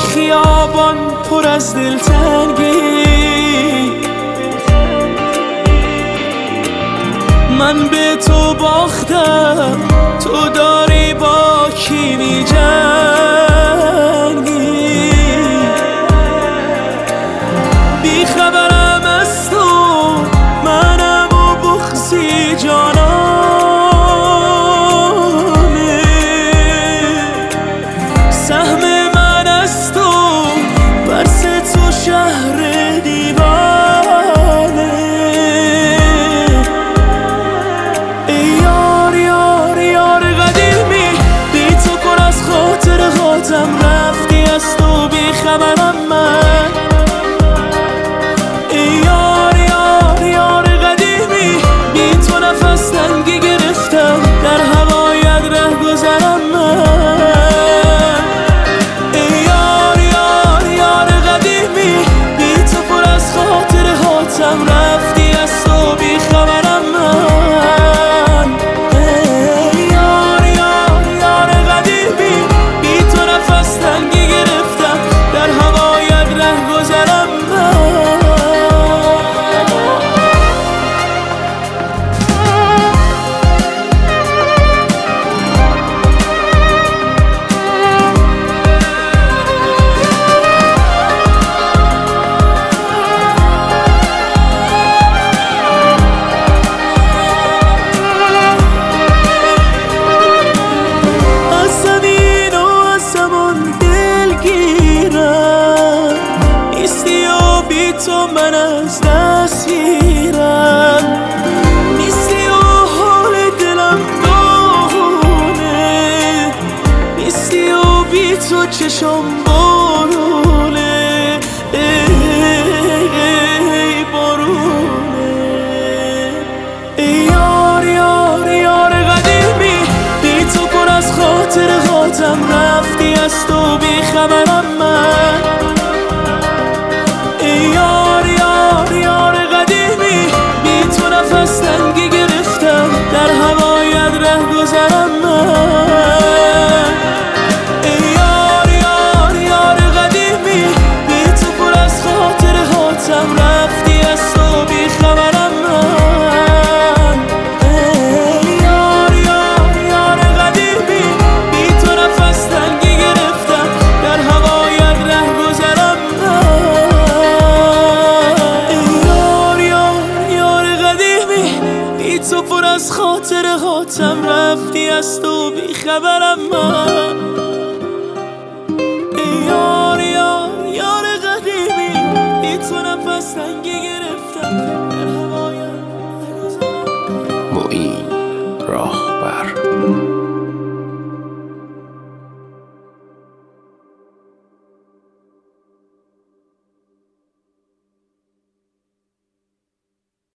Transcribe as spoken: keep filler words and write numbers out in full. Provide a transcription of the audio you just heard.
خیابان پر از دلتنگی، من به تو باختم، تو داری با کی می‌جنگی؟ بی خبرم از تو، منم و بغضی جانانه، سهم من از تو، برس تو شهر دیوانه. ای یار یار یار قدیمی، بی تو پر از خاطر خاطم، رفتی از تو بی خبرم من. ای یار یار یار قدیمی، بی تو نفس تنگی گرفتم، در هوایت ره گذرم من. ای یار یار یار قدیمی، بی تو پر از خاطر خاطم، رفتی از تو بی خبرم من. ای یار یار یار قدیمی، بی تو نفس تنگی گرفتم، در هوایت ره گذرم من. تو من از دست گیرم، نیستی و حال دلم داغونه، نیستی و بی تو چشم بارونه، ای بارونه. ای یار یار یار قدیمی، بی تو پر از خاطر خاطم، رفتی از تو بی خبرم من. ای یار یار یار قدیمی، بی تو نفس تنگی گرفتم، در هوایت ره گذرم من. ای یار یار یار قدیمی، بی تو پر از خاطر خاطم، رفتی از تو بی خبرم من. ای یار یار یار قدیمی، بی تو نفس تنگی گرفتم، در هوایت ره گذرم من. تو پر از خاطر خاطم، رفتی از تو بی خبرم من. ای یار یار یار قدیمی، بی تو نفس تنگی گرفتم، در هوایت. معین راه